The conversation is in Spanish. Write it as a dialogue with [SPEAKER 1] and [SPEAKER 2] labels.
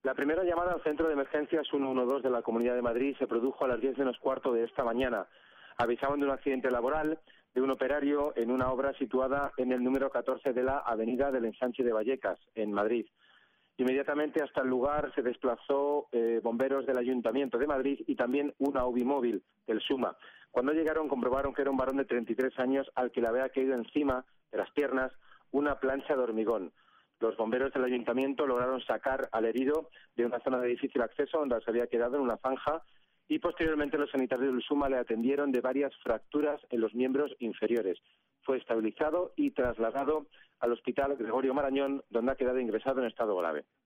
[SPEAKER 1] La primera llamada al centro de emergencias 112 de la Comunidad de Madrid se produjo a las 10 menos cuarto de esta mañana. Avisaban de un accidente laboral de un operario en una obra situada en el número 14 de la Avenida del Ensanche de Vallecas, en Madrid. Inmediatamente hasta el lugar se desplazó bomberos del Ayuntamiento de Madrid y también una UBI móvil del SUMA. Cuando llegaron comprobaron que era un varón de 33 años al que le había caído encima de las piernas una plancha de hormigón. Los bomberos del Ayuntamiento lograron sacar al herido de una zona de difícil acceso donde se había quedado en una zanja y posteriormente los sanitarios del SUMA le atendieron de varias fracturas en los miembros inferiores. Fue estabilizado y trasladado al Hospital Gregorio Marañón, donde ha quedado ingresado en estado grave.